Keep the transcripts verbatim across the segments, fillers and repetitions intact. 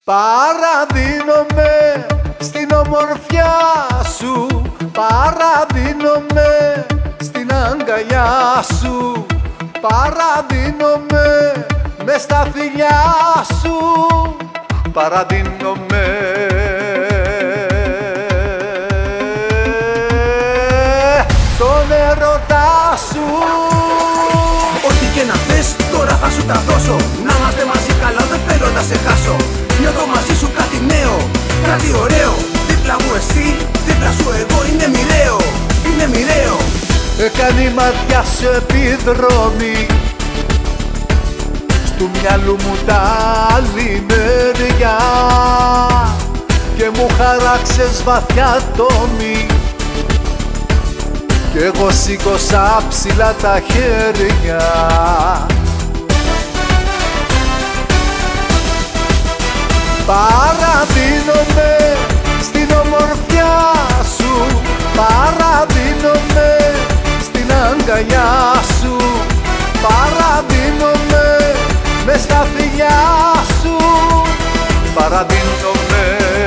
Παραδίνομαι στην ομορφιά σου, παραδίνομαι στην αγκαλιά σου, παραδίνομαι μες στα φιλιά σου, παραδίνομαι. Στον ερωτά σου. Ό,τι και να θες, τώρα θα σου τα δώσω. Να είμαστε μαζί καλά, δεν θέλω να σε χάσω. Νιώθω μαζί σου κάτι νέο, κάτι ωραίο. Δίπλα μου εσύ, δίπλα σου εγώ, είναι μοιραίο, είναι μοιραίο. Έκανε η ματιά σου επιδρομή στου μυαλού μου τα άλλη μεριά και μου χαράξες βαθιά τόμη κι εγώ σήκωσα ψηλά τα χέρια. Παραδίνομαι στην ομορφιά σου, παραδίνομαι στην αγκαλιά σου, παραδίνομαι μες στα φιλιά σου, παραδίνομαι.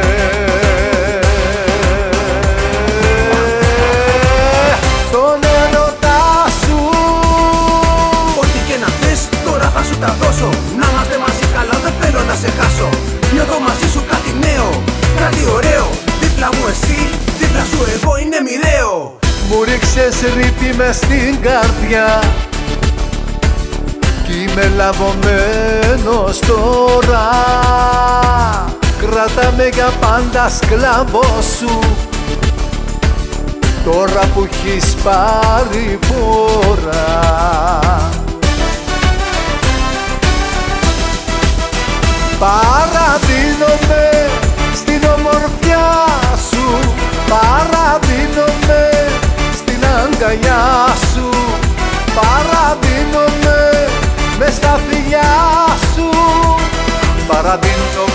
Στον ερωτά σου. Ό,τι και να θες, τώρα θα σου τα δώσω. Να είμαστε μαζί καλά, δεν θέλω να σε χάσω. Νιώθω μαζί σου κάτι νέο, κάτι ωραίο. Δίπλα μου εσύ, δίπλα σου εγώ, είναι μοιραίο. Μου ρίξες ρήπη μες στην καρδιά κι είμαι λαβωμένος τώρα. Κράτα με για πάντα σκλάβο σου τώρα που έχεις πάρει φορά. Παραδίνομαι στην ομορφιά σου, παραδίνομαι στην αγκαλιά σου, παραδίνομαι μες στα φιλιά σου, παραδίνομαι.